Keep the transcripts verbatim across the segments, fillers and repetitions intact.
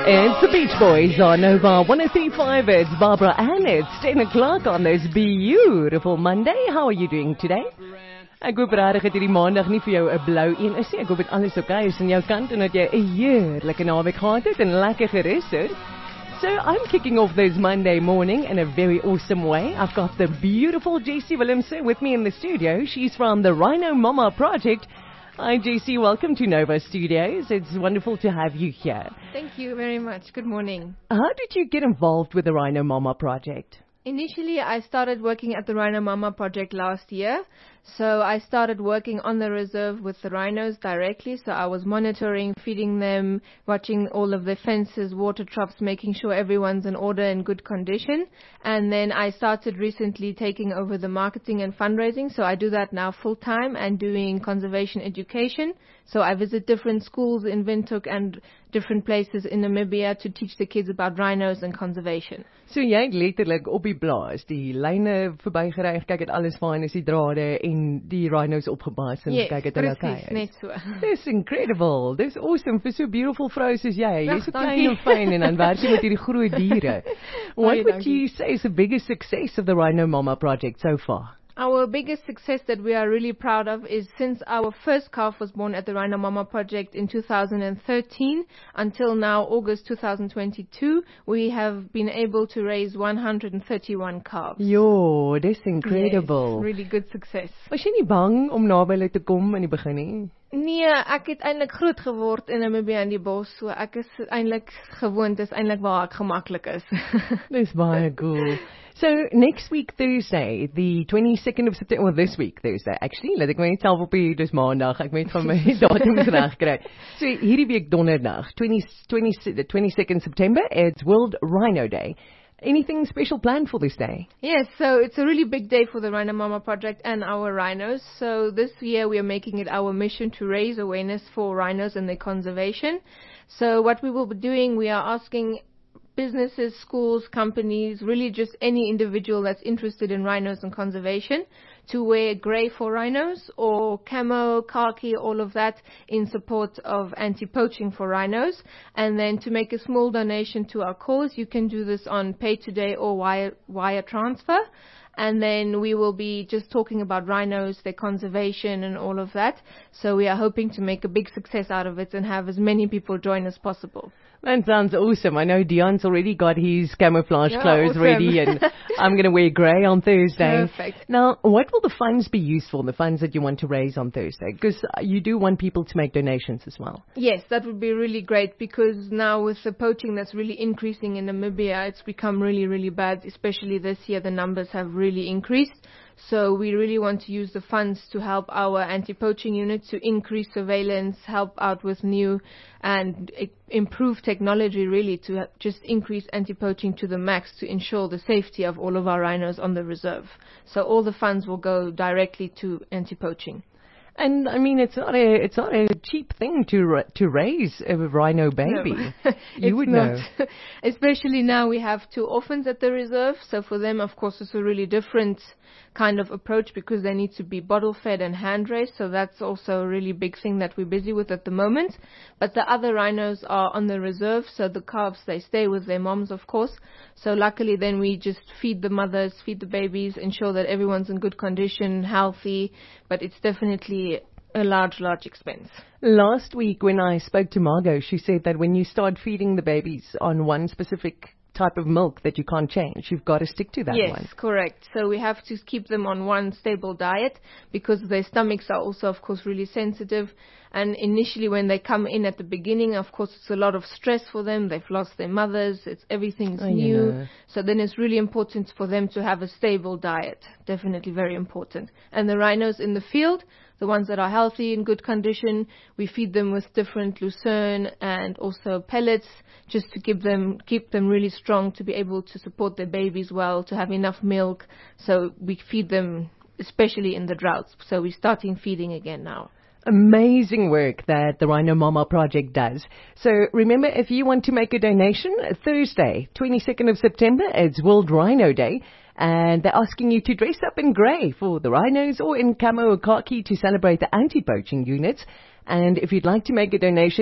It's the Beach Boys on Nova one oh three point five. It's Barbara and it's ten o'clock on this beautiful Monday. How are you doing today? Ek hoop regtig dat hierdie maandag nie vir jou 'n blou een is nie. Ek hoop dit alles oukei is aan jou kant en dat jy 'n heerlike naweek gehad het en lekker gerus het. So I'm kicking off this Monday morning in a very awesome way. I've got the beautiful Jessie Willemse with me in the studio. She's from the Rhino Mama Project. Hi Jessie, welcome to Nova Studios. It's wonderful to have you here. Thank you very much. Good morning. How did you get involved with the Rhino Mama Project? Initially, I started working at the Rhino Mama Project last year. So I started working on the reserve with the rhinos directly. So I was monitoring, feeding them, watching all of the fences, water troughs, making sure everyone's in order and good condition. And then I started recently taking over the marketing and fundraising. So I do that now full time and doing conservation education. So I visit different schools in Windhoek and different places in Namibia to teach the kids about rhinos and conservation. So jy het letterlik op die blaas die lyne verbygery, kyk dit alles fyn is die drade en die rhinos opgepas en yes, kyk dit hulle okay is. Net so. This incredible. This awesome vir so beautiful vrou soos jy. Jy's so klein en fyn en dan werk jy met hierdie groot diere. What would you say is the biggest success of the Rhino Mama Project so far? Our biggest success that we are really proud of is since our first calf was born at the Rhino Mama Project in two thousand thirteen until now, August two thousand twenty-two, we have been able to raise one hundred thirty-one calves. Yo, that's incredible. Yes, really good success. Was jy nie bang om naby hulle te kom in die begin nie? Nee, ek het eintlik groot geword in Namibia in die bos, so ek is eintlik gewoond, dis eintlik waar ek gemaklik is. Dis baie cool. So next week Thursday, the twenty-second of September, well this week Thursday actually, laat ek my net self op hier, dis maandag, ek moet van my datums reg kry. So hierdie week donderdag, twenty, twenty, the twenty-second September, it's World Rhino Day. Anything special planned for this day? Yes, so it's a really big day for the Rhino Mama Project and our rhinos. So this year we are making it our mission to raise awareness for rhinos and their conservation. So what we will be doing, we are asking businesses, schools, companies, really just any individual that's interested in rhinos and conservation to wear grey for rhinos or camo, khaki, all of that in support of anti-poaching for rhinos. And then to make a small donation to our cause, you can do this on Pay Today or wire, wire transfer. And then we will be just talking about rhinos, their conservation and all of that. So we are hoping to make a big success out of it and have as many people join as possible. That sounds awesome. I know Dion's already got his camouflage yeah, clothes awesome. ready and I'm going to wear grey on Thursday. Perfect. Now, what will the funds be used for, the funds that you want to raise on Thursday? Because you do want people to make donations as well. Yes, that would be really great because now with the poaching that's really increasing in Namibia, it's become really, really bad, especially this year the numbers have really increased. So we really want to use the funds to help our anti-poaching unit to increase surveillance, help out with new and improve technology really to just increase anti-poaching to the max to ensure the safety of all of our rhinos on the reserve. So all the funds will go directly to anti-poaching. And I mean, it's not a it's not a cheap thing to to raise a rhino baby. No, you would not. know. Especially now we have two orphans at the reserve, so for them, of course, it's a really different kind of approach because they need to be bottle fed and hand raised. So that's also a really big thing that we're busy with at the moment. But the other rhinos are on the reserve, so the calves they stay with their moms, of course. So luckily, then we just feed the mothers, feed the babies, ensure that everyone's in good condition, healthy. But it's definitely a large, large expense. Last week when I spoke to Margot, she said that when you start feeding the babies on one specific type of milk that you can't change, you've got to stick to that yes, one. Yes, correct. So we have to keep them on one stable diet because their stomachs are also, of course, really sensitive. And initially when they come in at the beginning, of course, it's a lot of stress for them. They've lost their mothers. It's everything's oh, new. Yeah. So then it's really important for them to have a stable diet. Definitely very important. And the rhinos in the field, the ones that are healthy, in good condition, we feed them with different lucerne and also pellets just to keep them keep them really strong to be able to support their babies well, to have enough milk. So we feed them, especially in the droughts. So we're starting feeding again now. Amazing work that the Rhino Mama Project does. So remember, if you want to make a donation, Thursday, twenty-second of September, it's World Rhino Day. And they're asking you to dress up in grey for the rhinos or in camo or khaki to celebrate the anti-poaching units. And if you'd like to make a donation,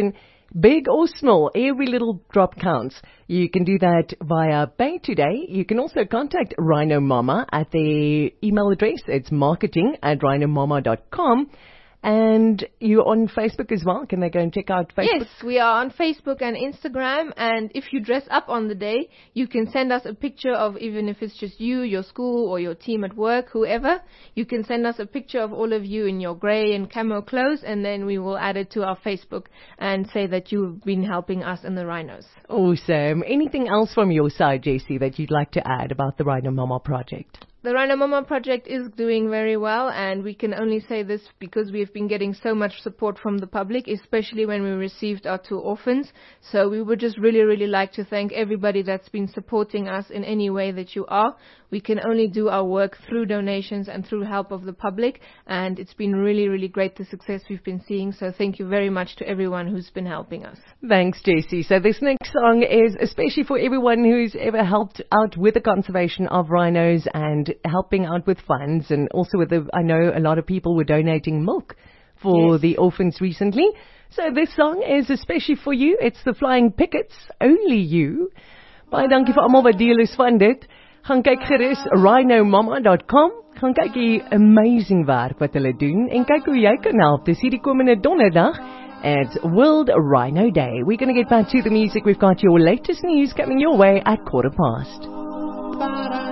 Big or small, every little drop counts. You can do that via Pay Today. You can also contact Rhino Mama at their email address. It's marketing at rhino mama dot com. And you're on Facebook as well. Can they go and check out Facebook? Yes, we are on Facebook and Instagram. And if you dress up on the day, you can send us a picture of, even if it's just you, your school, or your team at work, whoever. You can send us a picture of all of you in your grey and camo clothes, and then we will add it to our Facebook and say that you've been helping us and the Rhinos. Awesome. Anything else from your side, Jessie, that you'd like to add about the Rhino Mama project? The Rhino Mama project is doing very well, and we can only say this because we've been getting so much support from the public, especially when we received our two orphans. So we would just really, really like to thank everybody that's been supporting us in any way that you are. We can only do our work through donations and through help of the public, and it's been really, really great, the success we've been seeing. So thank you very much to everyone who's been helping us. Thanks, Jessie. So this next song is especially for everyone who's ever helped out with the conservation of rhinos and helping out with funds, and also with the, I know a lot of people were donating milk for yes. the orphans recently. So this song is especially for you. It's the Flying Pickets, Only You. Baie dankie vir almal wat deel is van dit. Gaan kyk gerus rhino mama dot com. Gaan kyk die amazing werk wat hulle doen en kyk hoe jy kan help. Dis hierdie komende donderdag. It's World Rhino Day. We're going to get back to the music. We've got your latest news coming your way at quarter past.